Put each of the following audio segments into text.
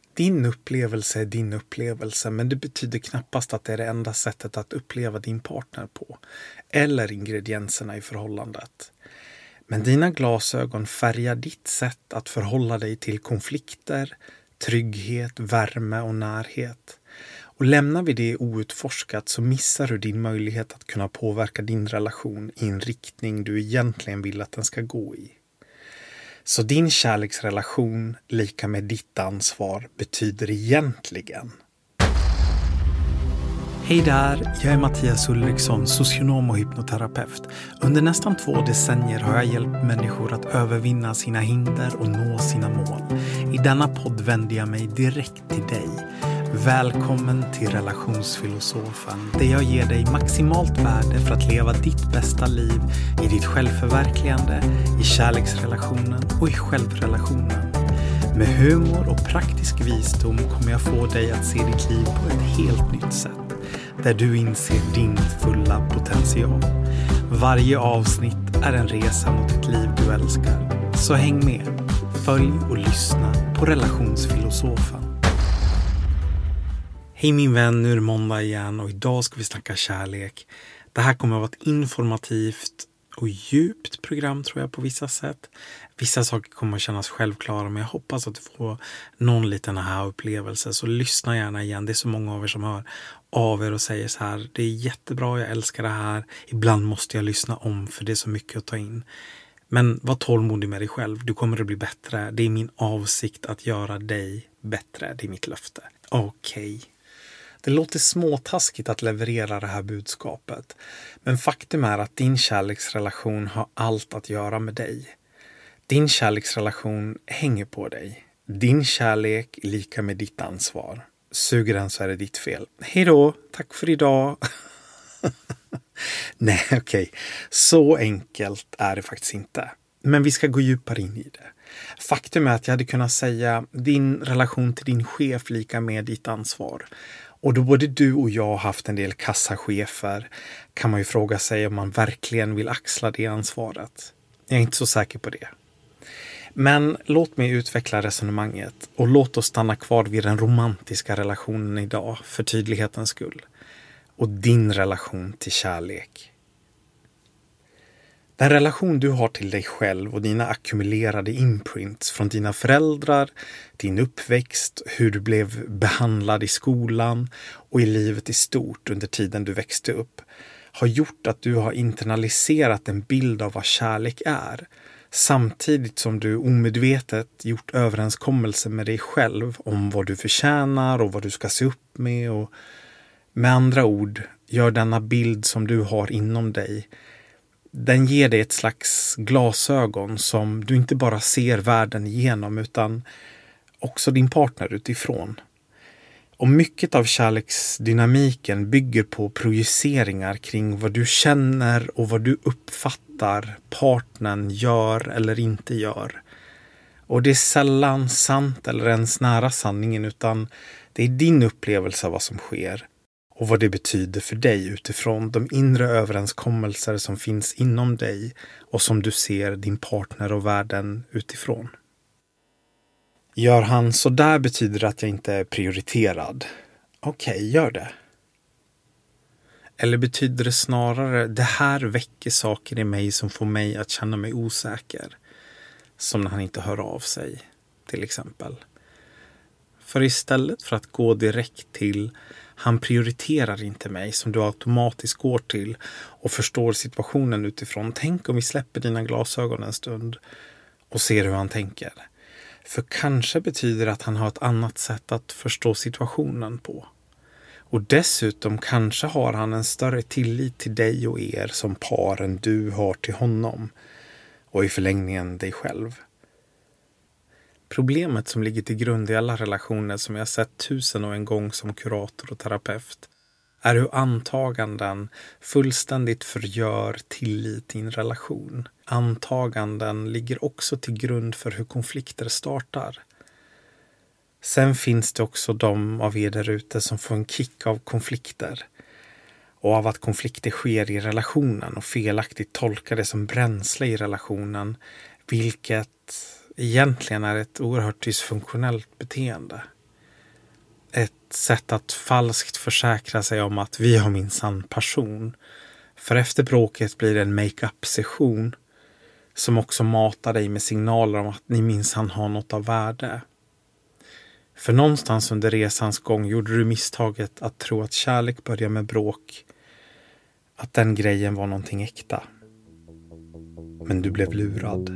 Din upplevelse är din upplevelse, men det betyder knappast att det är det enda sättet att uppleva din partner på, eller ingredienserna i förhållandet. Men dina glasögon färgar ditt sätt att förhålla dig till konflikter, trygghet, värme och närhet. Och lämnar vi det outforskat så missar du din möjlighet att kunna påverka din relation i en riktning du egentligen vill att den ska gå i. Så din kärleksrelation lika med ditt ansvar betyder egentligen. Hej där, jag är Mattias Ulriksson, socionom och hypnoterapeut. Under nästan 2 decennier har jag hjälpt människor att övervinna sina hinder och nå sina mål. I denna podd vänder jag mig direkt till dig. Välkommen till Relationsfilosofen, där jag ger dig maximalt värde för att leva ditt bästa liv i ditt självförverkligande, i kärleksrelationen och i självrelationen. Med humor och praktisk visdom kommer jag få dig att se ditt liv på ett helt nytt sätt, där du inser din fulla potential. Varje avsnitt är en resa mot ett liv du älskar. Så häng med, följ och lyssna på Relationsfilosofen. Hej min vän, nu är det måndag igen och idag ska vi snacka kärlek. Det här kommer att vara ett informativt och djupt program tror jag på vissa sätt. Vissa saker kommer att kännas självklara, men jag hoppas att du får någon liten aha-upplevelse. Så lyssna gärna igen. Det är så många av er som hör av er och säger så här: det är jättebra, jag älskar det här. Ibland måste jag lyssna om för det är så mycket att ta in. Men var tålmodig med dig själv. Du kommer att bli bättre. Det är min avsikt att göra dig bättre. Det är mitt löfte. Okej. Det låter småtaskigt att leverera det här budskapet. Men faktum är att din kärleksrelation har allt att göra med dig. Din kärleksrelation hänger på dig. Din kärlek är lika med ditt ansvar. Suger den så är det ditt fel. Hej då, tack för idag. Nej, okej. Så enkelt är det faktiskt inte. Men vi ska gå djupare in i det. Faktum är att jag hade kunnat säga din relation till din chef lika med ditt ansvar. Och då både du och jag har haft en del kassachefer kan man ju fråga sig om man verkligen vill axla det ansvaret. Jag är inte så säker på det. Men låt mig utveckla resonemanget och låt oss stanna kvar vid den romantiska relationen idag för tydlighetens skull. Och din relation till kärlek. Den relation du har till dig själv och dina ackumulerade imprints från dina föräldrar, din uppväxt, hur du blev behandlad i skolan och i livet i stort under tiden du växte upp har gjort att du har internaliserat en bild av vad kärlek är, samtidigt som du omedvetet gjort överenskommelser med dig själv om vad du förtjänar och vad du ska se upp med och med andra ord gör denna bild som du har inom dig. Den ger dig ett slags glasögon som du inte bara ser världen igenom utan också din partner utifrån. Och mycket av kärleksdynamiken bygger på projiceringar kring vad du känner och vad du uppfattar partnern gör eller inte gör. Och det är sällan sant eller ens nära sanningen utan det är din upplevelse av vad som sker. Och vad det betyder för dig utifrån de inre överenskommelser som finns inom dig och som du ser din partner och världen utifrån. Gör han så där betyder det att jag inte är prioriterad. Okej, gör det. Eller betyder det snarare det här väcker saker i mig som får mig att känna mig osäker. Som när han inte hör av sig, till exempel. För istället för att gå direkt till han prioriterar inte mig som du automatiskt går till och förstår situationen utifrån. Tänk om vi släpper dina glasögon en stund och ser hur han tänker. För kanske betyder det att han har ett annat sätt att förstå situationen på. Och dessutom kanske har han en större tillit till dig och er som par än du har till honom. Och i förlängningen dig själv. Problemet som ligger till grund i alla relationer som jag sett 1001 gång som kurator och terapeut är hur antaganden fullständigt förgör tillit i en relation. Antaganden ligger också till grund för hur konflikter startar. Sen finns det också de av er där ute som får en kick av konflikter och av att konflikter sker i relationen och felaktigt tolkar det som bränsle i relationen, vilket egentligen är ett oerhört dysfunktionellt beteende. ett sätt att falskt försäkra sig om att vi har minsann passion. För efter bråket blir det en make-up-session som också matar dig med signaler om att ni minsann har något av värde. För någonstans under resans gång gjorde du misstaget att tro att kärlek börjar med bråk. Att den grejen var någonting äkta. Men du blev lurad.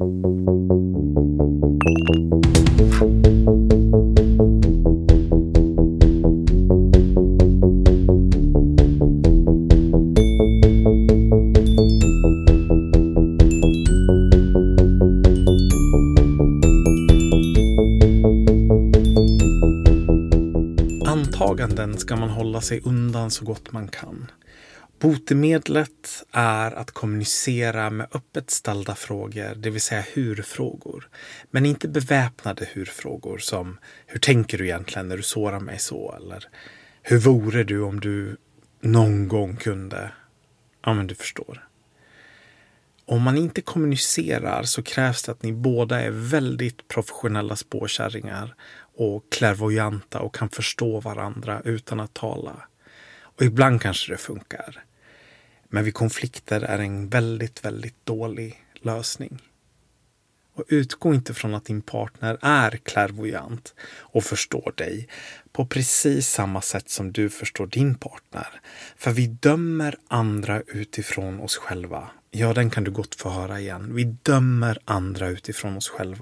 Antaganden ska man hålla sig undan så gott man kan. Botemedlet är att kommunicera med öppet ställda frågor, det vill säga hur-frågor. Men inte beväpnade hur-frågor som hur tänker du egentligen när du sårar mig så? Eller hur vore du om du någon gång kunde? Ja, men du förstår. Om man inte kommunicerar så krävs det att ni båda är väldigt professionella spårkärringar och klärvoajanta och kan förstå varandra utan att tala. Och ibland kanske det funkar. Men vid konflikter är det en väldigt, väldigt dålig lösning. Och utgå inte från att din partner är klärvoajant och förstår dig på precis samma sätt som du förstår din partner. För vi dömer andra utifrån oss själva. Ja, den kan du gott få höra igen. Vi dömer andra utifrån oss själva.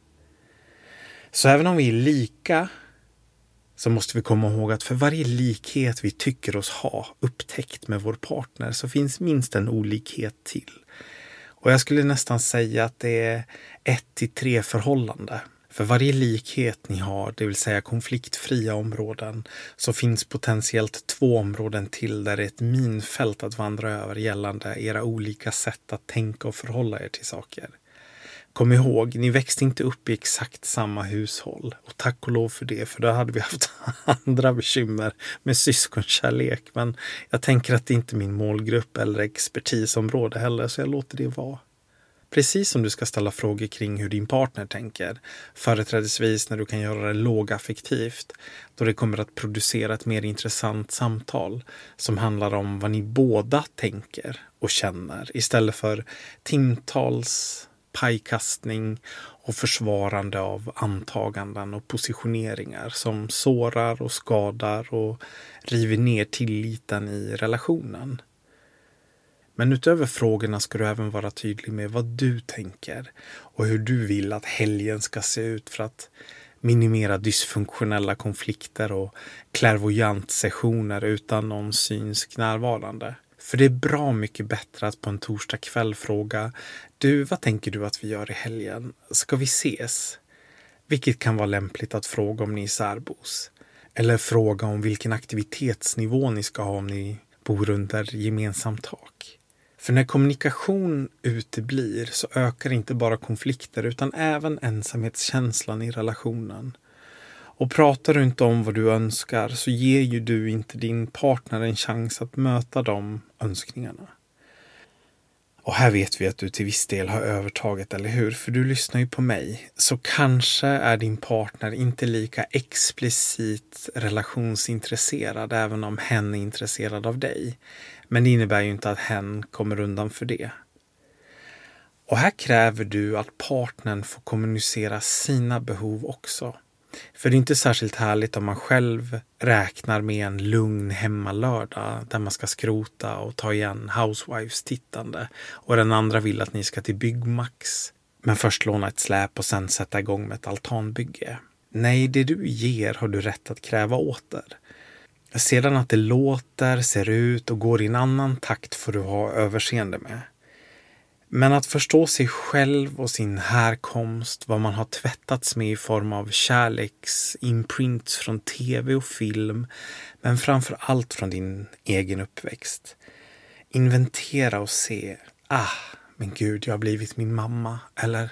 Så även om vi är lika så måste vi komma ihåg att för varje likhet vi tycker oss ha upptäckt med vår partner så finns minst en olikhet till. Och jag skulle nästan säga att det är 1-3 förhållande. För varje likhet ni har, det vill säga konfliktfria områden, så finns potentiellt 2 områden till där det är ett minfält att vandra över gällande era olika sätt att tänka och förhålla er till saker. Kom ihåg, ni växte inte upp i exakt samma hushåll. Och tack och lov för det, för då hade vi haft andra bekymmer med syskonkärlek. Men jag tänker att det inte är min målgrupp eller expertisområde heller, så jag låter det vara. Precis som du ska ställa frågor kring hur din partner tänker, företrädesvis när du kan göra det lågaffektivt, då det kommer att producera ett mer intressant samtal som handlar om vad ni båda tänker och känner, istället för timtals pajkastning och försvarande av antaganden och positioneringar som sårar och skadar och river ner tilliten i relationen. Men utöver frågorna ska du även vara tydlig med vad du tänker och hur du vill att helgen ska se ut för att minimera dysfunktionella konflikter och klärvoajant sessioner utan någon synsk närvarande. För det är bra mycket bättre att på en torsdag kväll fråga: du, vad tänker du att vi gör i helgen? Ska vi ses? Vilket kan vara lämpligt att fråga om ni är särbos. Eller fråga om vilken aktivitetsnivå ni ska ha om ni bor under gemensamt tak. För när kommunikation uteblir så ökar inte bara konflikter utan även ensamhetskänslan i relationen. Och pratar du inte om vad du önskar så ger ju du inte din partner en chans att möta de önskningarna. Och här vet vi att du till viss del har övertaget, eller hur? För du lyssnar ju på mig. Så kanske är din partner inte lika explicit relationsintresserad även om hen är intresserad av dig. Men det innebär ju inte att hen kommer undan för det. Och här kräver du att partnern får kommunicera sina behov också. För det är inte särskilt härligt om man själv räknar med en lugn hemmalördag där man ska skrota och ta igen Housewives-tittande och den andra vill att ni ska till Byggmax men först låna ett släp och sen sätta igång med ett altanbygge. Nej, det du ger har du rätt att kräva åter. Sedan att det låter, ser ut och går i en annan takt får du ha överseende med. Men att förstå sig själv och sin härkomst, vad man har tvättats med i form av kärleksimprints från tv och film, men framför allt från din egen uppväxt. Inventera och se, men gud, jag har blivit min mamma. Eller,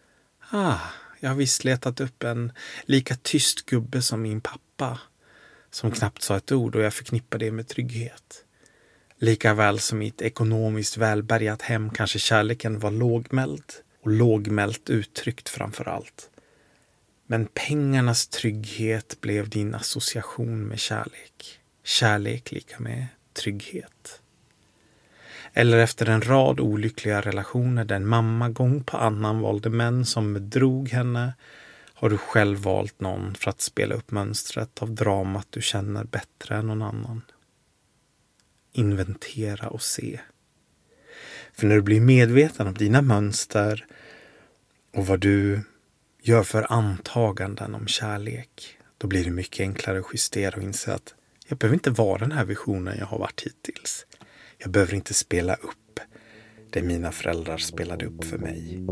jag har visst letat upp en lika tyst gubbe som min pappa, som knappt sa ett ord och jag förknippar det med trygghet. Lika väl som i ett ekonomiskt välbärgat hem kanske kärleken var lågmäld och lågmält uttryckt framför allt. Men pengarnas trygghet blev din association med kärlek. Kärlek lika med trygghet. Eller efter en rad olyckliga relationer där en mamma gång på annan valde män som bedrog henne, har du själv valt någon för att spela upp mönstret av dramat du känner bättre än någon annan. Inventera och se. För när du blir medveten om dina mönster och vad du gör för antaganden om kärlek, då blir det mycket enklare att justera och inse att jag behöver inte vara den här visionen jag har varit hittills. Jag behöver inte spela upp det mina föräldrar spelade upp för mig.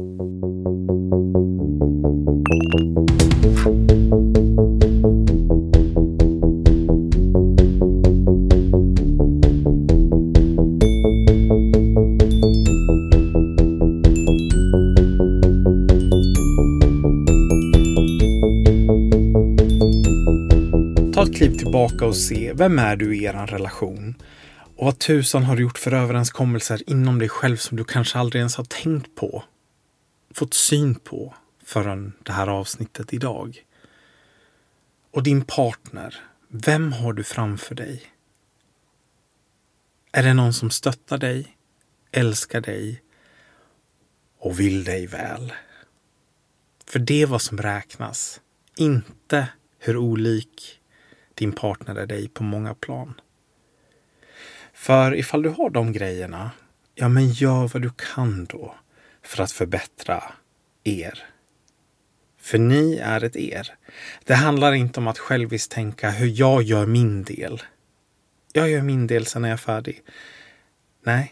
Ta ett kliv tillbaka och se, vem är du i er relation? Och vad tusan har du gjort för överenskommelser inom dig själv som du kanske aldrig ens har tänkt på, fått syn på förrän det här avsnittet idag? Och din partner, vem har du framför dig? Är det någon som stöttar dig, älskar dig och vill dig väl? För det är vad som räknas, inte hur olik din partner är dig på många plan. För ifall du har de grejerna, ja men gör vad du kan då för att förbättra er. För ni är ett er. Det handlar inte om att själviskt tänka hur jag gör min del. Jag gör min del, sen är jag färdig. Nej.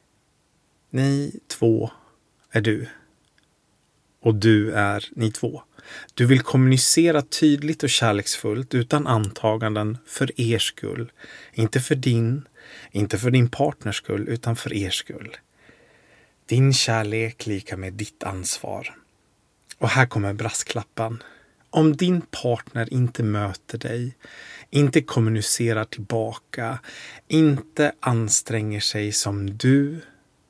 Ni två är du. Och du är ni två. Du vill kommunicera tydligt och kärleksfullt utan antaganden för er skull. Inte för din partners skull, utan för er skull. Din kärlek lika med ditt ansvar. Och här kommer brasklappen. Om din partner inte möter dig, inte kommunicerar tillbaka, inte anstränger sig som du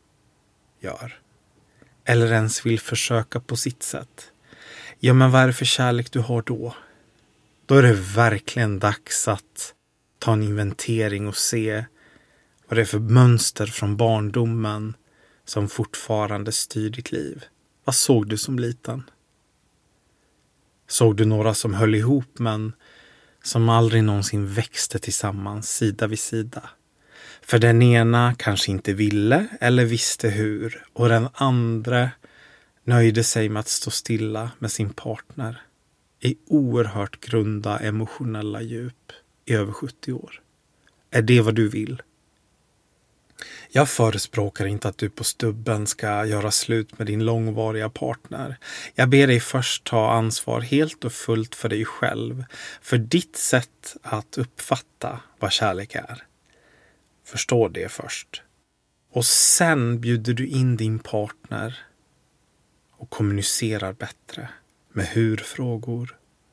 gör, eller ens vill försöka på sitt sätt, ja men vad är det för kärlek du har då? Då är det verkligen dags att ta en inventering och se vad det är för mönster från barndomen som fortfarande styr ditt liv. Vad såg du som liten? Såg du några som höll ihop men som aldrig någonsin växte tillsammans sida vid sida? För den ena kanske inte ville eller visste hur, och den andra nöjde sig med att stå stilla med sin partner i oerhört grunda emotionella djup i över 70 år. Är det vad du vill? Jag förespråkar inte att du på stubben ska göra slut med din långvariga partner. Jag ber dig först ta ansvar helt och fullt för dig själv, för ditt sätt att uppfatta vad kärlek är. Förstå det först. Och sen bjuder du in din partner och kommunicerar bättre med hur-frågor.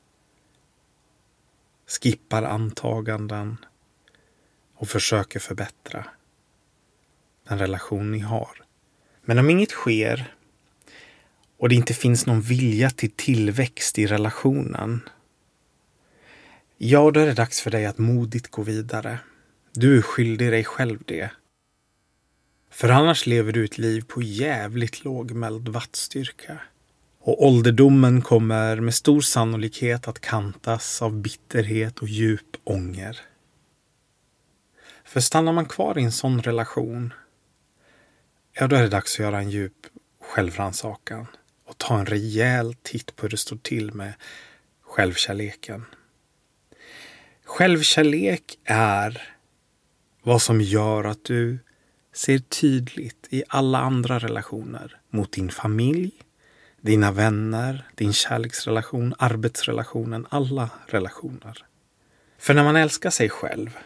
Skippar antaganden och försöker förbättra den relation ni har. Men om inget sker och det inte finns någon vilja till tillväxt i relationen, ja, då är det dags för dig att modigt gå vidare. Du är skyldig dig själv det. För annars lever du ett liv på jävligt lågmäld wattstyrka. Och ålderdomen kommer med stor sannolikhet att kantas av bitterhet och djup ånger. För stannar man kvar i en sån relation, ja då är det dags att göra en djup självrannsakan och ta en rejäl titt på hur det står till med självkärleken. Självkärlek är vad som gör att du ser tydligt i alla andra relationer mot din familj, dina vänner, din kärleksrelation, arbetsrelationen, alla relationer. För när man älskar sig själv,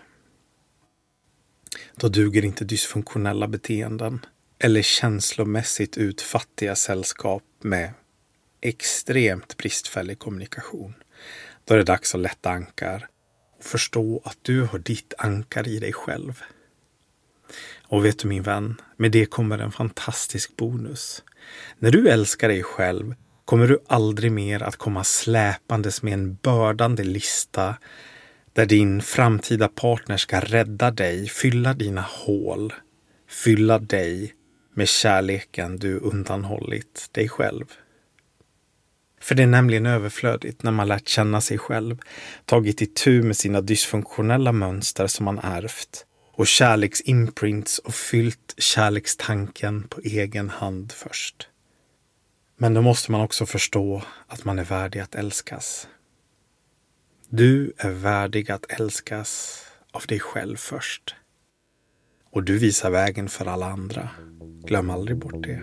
då duger inte dysfunktionella beteenden eller känslomässigt utfattiga sällskap med extremt bristfällig kommunikation. Då är det dags att lätta ankar och förstå att du har ditt ankar i dig själv. Och vet du min vän, med det kommer en fantastisk bonus. När du älskar dig själv kommer du aldrig mer att komma släpandes med en bördande lista där din framtida partner ska rädda dig, fylla dina hål, fylla dig med kärleken du undanhållit dig själv. För det är nämligen överflödigt när man lärt känna sig själv, tagit itu med sina dysfunktionella mönster som man ärvt och kärleksimprints och fyllt kärlekstanken på egen hand först. Men då måste man också förstå att man är värdig att älskas. Du är värdig att älskas av dig själv först. Och du visar vägen för alla andra. Glöm aldrig bort det.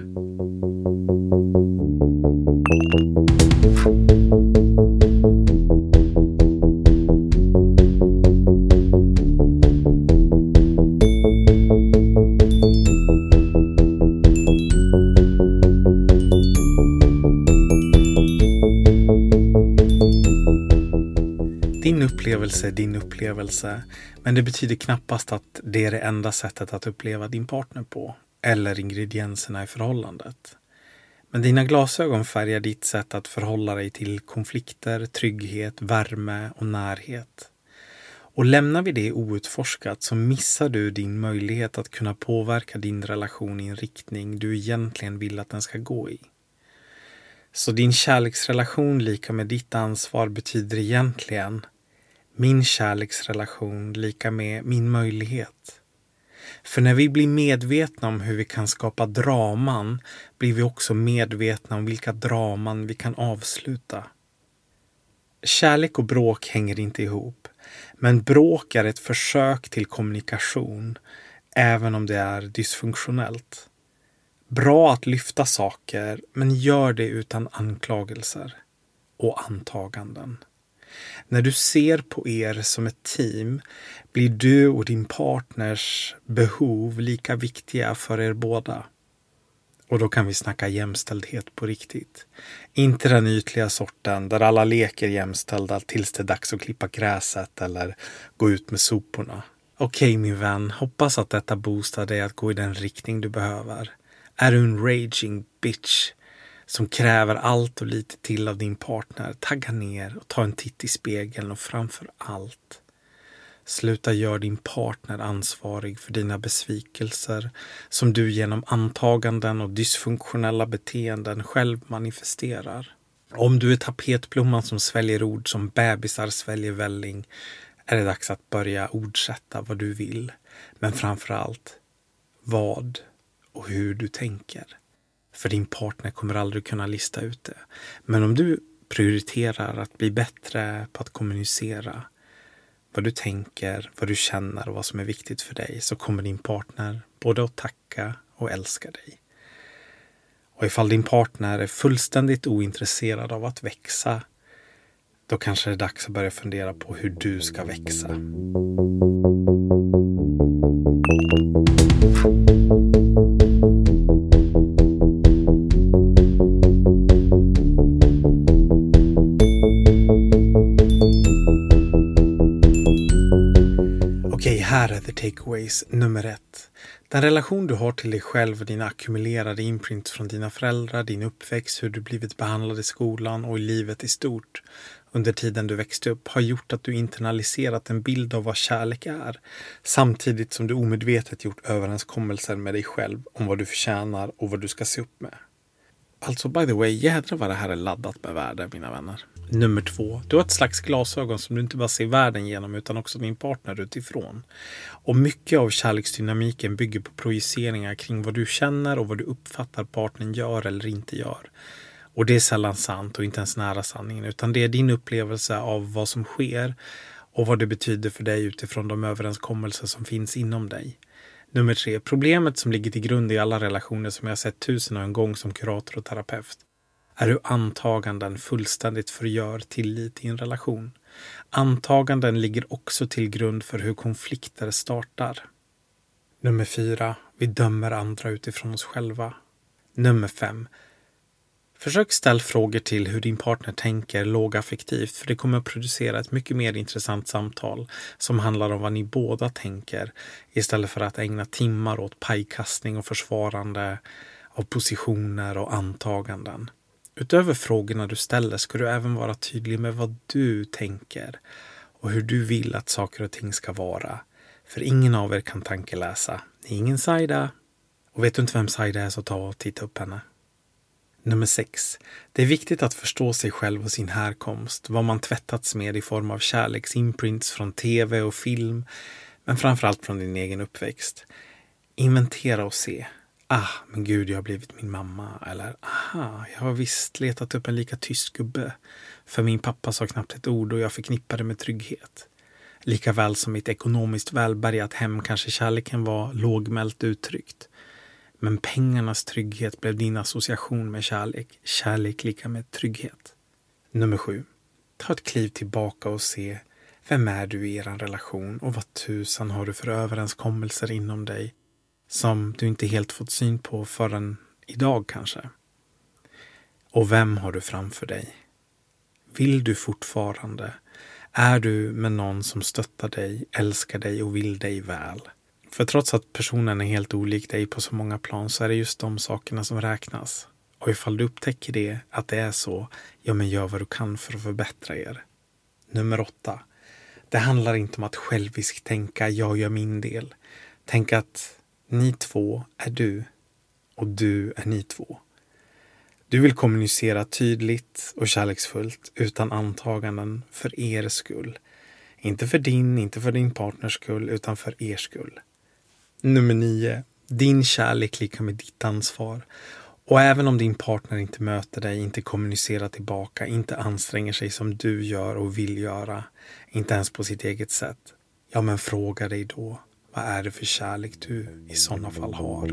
Din upplevelse, men det betyder knappast att det är det enda sättet att uppleva din partner på, eller ingredienserna i förhållandet. Men dina glasögon färgar ditt sätt att förhålla dig till konflikter, trygghet, värme och närhet. Och lämnar vi det outforskat så missar du din möjlighet att kunna påverka din relation i en riktning du egentligen vill att den ska gå i. Så din kärleksrelation lika med ditt ansvar betyder egentligen min kärleksrelation lika med min möjlighet. För när vi blir medvetna om hur vi kan skapa draman blir vi också medvetna om vilka draman vi kan avsluta. Kärlek och bråk hänger inte ihop, men bråk är ett försök till kommunikation, även om det är dysfunktionellt. Bra att lyfta saker, men gör det utan anklagelser och antaganden. När du ser på er som ett team blir du och din partners behov lika viktiga för er båda. Och då kan vi snacka jämställdhet på riktigt. Inte den ytliga sorten där alla leker jämställda tills det är dags att klippa gräset eller gå ut med soporna. Okej, min vän, hoppas att detta boostar dig att gå i den riktning du behöver. Är du en raging bitch som kräver allt och lite till av din partner, tagga ner och ta en titt i spegeln och framför allt, sluta gör din partner ansvarig för dina besvikelser som du genom antaganden och dysfunktionella beteenden själv manifesterar. Om du är tapetblomman som sväljer ord som bebisar sväljer välling är det dags att börja ordsätta vad du vill, men framförallt vad och hur du tänker. För din partner kommer aldrig kunna lista ut det. Men om du prioriterar att bli bättre på att kommunicera vad du tänker, vad du känner och vad som är viktigt för dig, så kommer din partner både att tacka och älska dig. Och ifall din partner är fullständigt ointresserad av att växa, då kanske det är dags att börja fundera på hur du ska växa. Här är the takeaways nummer 1. Den relation du har till dig själv och dina ackumulerade imprints från dina föräldrar, din uppväxt, hur du blivit behandlad i skolan och i livet i stort under tiden du växte upp har gjort att du internaliserat en bild av vad kärlek är, samtidigt som du omedvetet gjort överenskommelser med dig själv om vad du förtjänar och vad du ska se upp med. Alltså, by the way, jädrar vad det här är laddat med värde, mina vänner. Nummer 2. Du har ett slags glasögon som du inte bara ser världen genom utan också din partner utifrån. Och mycket av kärleksdynamiken bygger på projiceringar kring vad du känner och vad du uppfattar partnern gör eller inte gör. Och det är sällan sant och inte ens nära sanningen, utan det är din upplevelse av vad som sker och vad det betyder för dig utifrån de överenskommelser som finns inom dig. Nummer 3. Problemet som ligger till grund i alla relationer som jag har sett 1000 och en gång som kurator och terapeut är hur antaganden fullständigt förgör tillit i en relation. Antaganden ligger också till grund för hur konflikter startar. Nummer 4. Vi dömer andra utifrån oss själva. Nummer 5. Försök ställa frågor till hur din partner tänker lågaffektivt, för det kommer att producera ett mycket mer intressant samtal som handlar om vad ni båda tänker istället för att ägna timmar åt pajkastning och försvarande av positioner och antaganden. Utöver frågorna du ställer ska du även vara tydlig med vad du tänker och hur du vill att saker och ting ska vara. För ingen av er kan tankeläsa. Ni är ingen Saida. Och vet du inte vem Saida är så ta och titta upp henne. Nummer 6. Det är viktigt att förstå sig själv och sin härkomst. Vad man tvättats med i form av kärleksimprints från tv och film. Men framförallt från din egen uppväxt. Inventera och se. Men gud, jag har blivit min mamma. Eller, jag har visst letat upp en lika tyst gubbe. För min pappa sa knappt ett ord och jag förknippade med trygghet. Lika väl som mitt ekonomiskt välbärgat hem kanske kärleken var lågmält uttryckt. Men pengarnas trygghet blev din association med kärlek. Kärlek lika med trygghet. Nummer 7. Ta ett kliv tillbaka och se vem är du i er relation och vad tusan har du för överenskommelser inom dig som du inte helt fått syn på förrän idag kanske. Och vem har du framför dig? Vill du fortfarande? Är du med någon som stöttar dig, älskar dig och vill dig väl? För trots att personen är helt olik dig på så många plan så är det just de sakerna som räknas. Och ifall du upptäcker det, att det är så, men gör vad du kan för att förbättra er. Nummer 8. Det handlar inte om att själviskt tänka, jag gör min del. Tänk att ni två är du och du är ni två. Du vill kommunicera tydligt och kärleksfullt utan antaganden för er skull. Inte för din partners skull utan för er skull. Nummer 9. Din kärlek lika med ditt ansvar. Och även om din partner inte möter dig, inte kommunicerar tillbaka, inte anstränger sig som du gör och vill göra, inte ens på sitt eget sätt. Men fråga dig då, vad är det för kärlek du i sådana fall har?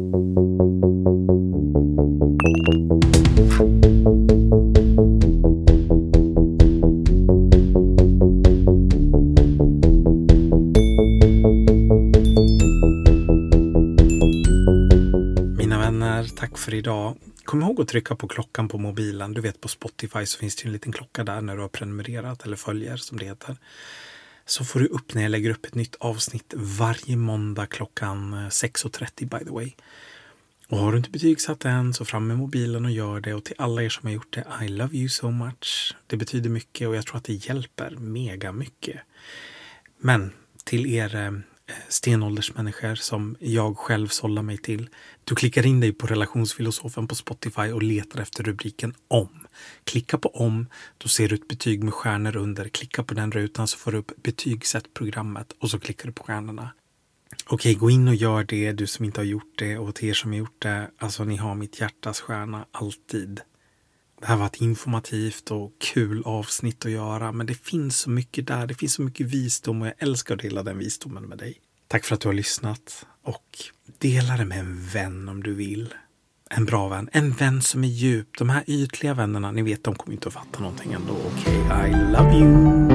Tack för idag. Kom ihåg att trycka på klockan på mobilen. Du vet, på Spotify så finns det en liten klocka där när du har prenumererat eller följer som det heter. Så får du upp när jag lägger upp ett nytt avsnitt varje måndag klockan 6:30 by the way. Och har du inte betygsatt än så fram med mobilen och gör det. Och till alla er som har gjort det, I love you so much. Det betyder mycket och jag tror att det hjälper mega mycket. Men till er stenåldersmänniskor som jag själv sållar mig till. Du klickar in dig på relationsfilosofen på Spotify och letar efter rubriken om. Klicka på om, då ser du ett betyg med stjärnor under. Klicka på den rutan så får du upp betygsätt programmet och så klickar du på stjärnorna. Okej, gå in och gör det, du som inte har gjort det, och till er som har gjort det, alltså ni har mitt hjärtas stjärna alltid. Det här var ett informativt och kul avsnitt att göra, men det finns så mycket där, det finns så mycket visdom och jag älskar att dela den visdomen med dig. Tack för att du har lyssnat och dela det med en vän om du vill. En bra vän, en vän som är djup. De här ytliga vännerna, ni vet, de kommer inte att fatta någonting ändå. Okej, I love you!